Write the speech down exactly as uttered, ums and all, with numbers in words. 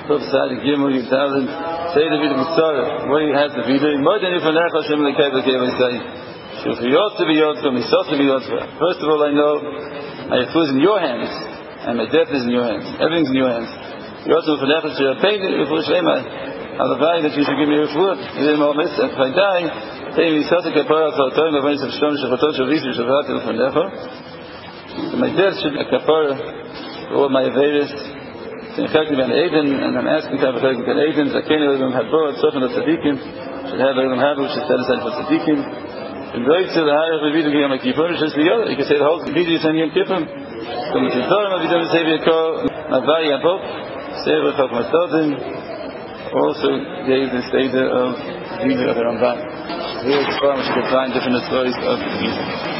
Tov Sadi Gimel Yudalin. Say the Vida Mitzvah. What he has the Vida. More than if an Echad Shem Lekei Lekei Lekei. Shufiyot to be Yotzva, Misot to be Yotzva. First of all, I know my food is in your hands, and my death is in your hands. Everything's in your hands. Yotzva for Echad Shem Lekei Lekei Lekei. Alavai that you should give me refuah. You didn't know this. If I die, say Misot to Kapara Chalatoim Avayin Shavshom Shechotot Shavish Shavat Lefanecha. So my death should be a kapara for all my averis. And I'm asking to have a Chayk Ben Eden, Zakeni Olam Habor, Tzofan of Tzadikim, should have Olam Habu, should set aside for Tzadikim. And Doig to the higher of the Vidu Yom Kippur, just the other. You can say the whole Vidu Yom Yom Kippur. Come to the Torah, Vidu Yom Seviako, Mavai Abok, Seva Chok Mastodim, also gave the state of Vidu of the Ramban. Here is the Torah, which you can find different stories of Vidu.